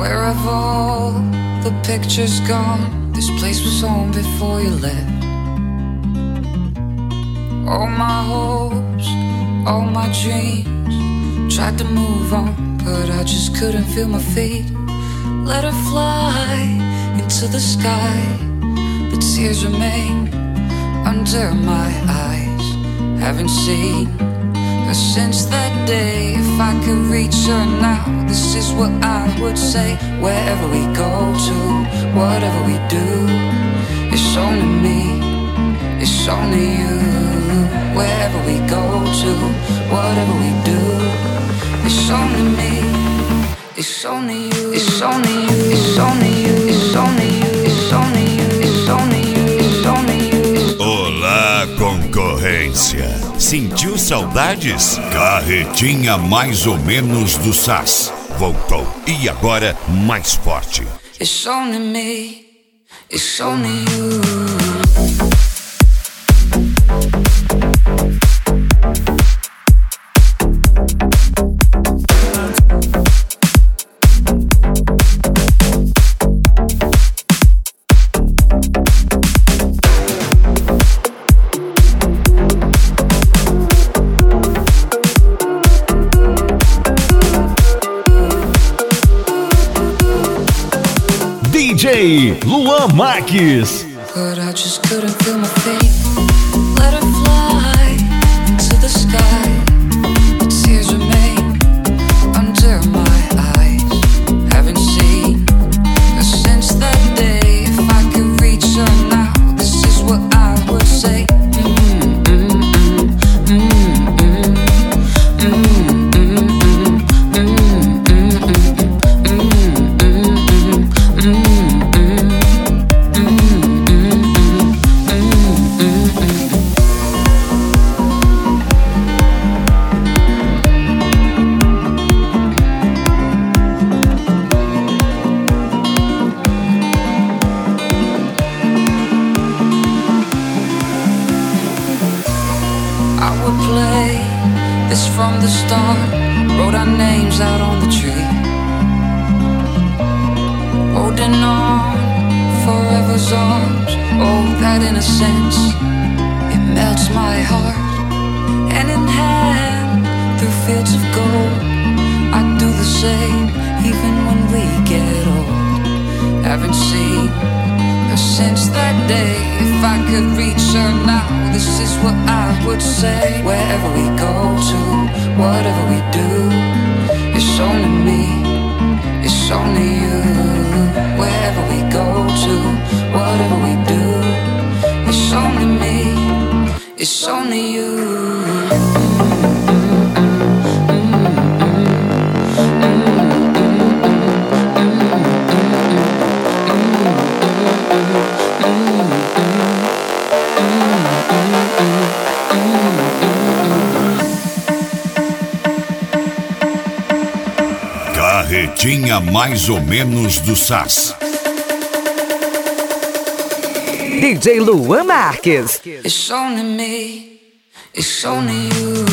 Where have all the pictures gone? This place was home before you left. All my hopes, all my dreams, tried to move on, but I just couldn't feel my feet. Let her fly into the sky, but tears remain under my eyes. Haven't seen her since that day. If I could reach her now, this is what I would say. Wherever we go to, whatever we do, it's only me, it's only you. Wherever we go to, whatever we do, it's only me, it's only you, it's only you, it's only you, it's only you, it's only you, it's only you, it's only you. Olá, concorrência. Sentiu saudades? Carretinha mais ou menos do SAS voltou e agora mais forte. It's only me, it's only you. DJ Luan Marques. But I just couldn't feel my feet. Let her fly into the sky. Tears remain under my eyes. Haven't seen her since that day. If I could reach her now, this is what I would say. From the start, wrote our names out on the tree, holding on forever's arms. Oh, that innocence, it melts my heart. Hand in hand through fields of gold, I'd do the same even when we get old. Haven't seen her since that day. If I could reach her now, this is what I would say. Wherever we go to, whatever we do, it's only me, it's only you. Wherever we go to, whatever we do, it's only me, it's only you. Carretinha mais ou menos do SAS. DJ Luan Marques. It's only me, it's only you.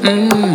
Mm.